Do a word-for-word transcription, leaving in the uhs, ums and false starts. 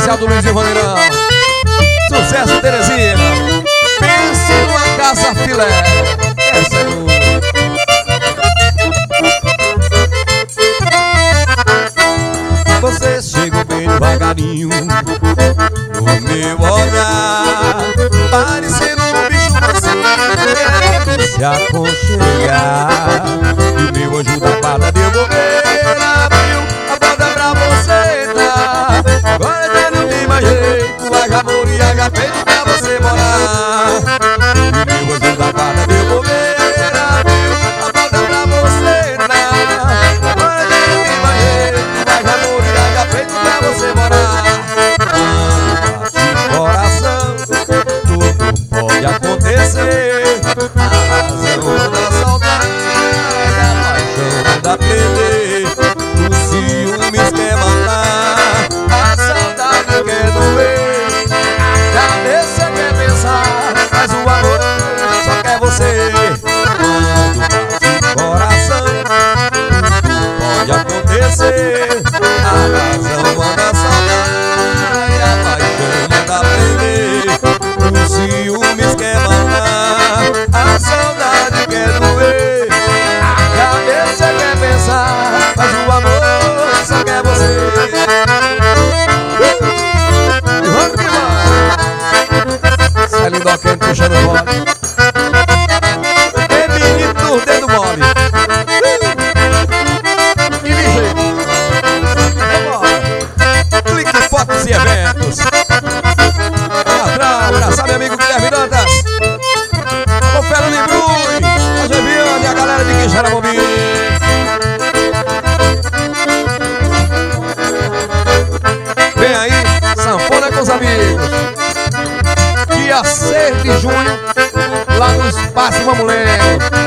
especial do Luizinho Vaneirão. Sucesso, Terezinha. Pense numa casa filé. Essa é boa. Você chegou bem devagarinho no meu olhar, parecendo um bicho mansinho querendo se aconchegar. E o meu anjo da guarda deu bobeira, abriu a porta pra você entrar. Agora já não tem mais jeito, haja amor e haja peito pra você morar. E o meu anjo da guarda deu bobeira, abriu a porta pra você entrar. Agora já não tem mais jeito, haja amor e haja peito pra você morar. Quando bate o coração, tudo pode acontecer. A razão da saudade, a paixão da prender. O ciúmes quer matar, a saudade quer doer, a cabeça quer pensar, mas o amor só quer você. Quando bate o coração, tudo pode acontecer. A razão manda saudade, a paixão manda prender. O ciúmes quer matar, a saudade quer doer, a cabeça quer pensar, mas o amor só quer você. E vamos que vai. Celinho Doquente puxando o bode. É menino do dedo mole. E ligeiro. Vambora. Clique Fotos e Eventos. Atrás, abraçar meu amigo Guilherme Dantas. Alô, Fernando de Brui, a Geviane e a galera de Quixeramobim. Vem aí, sanfona com os amigos. Dia seis de junho, lá no Espaço Mamulengo.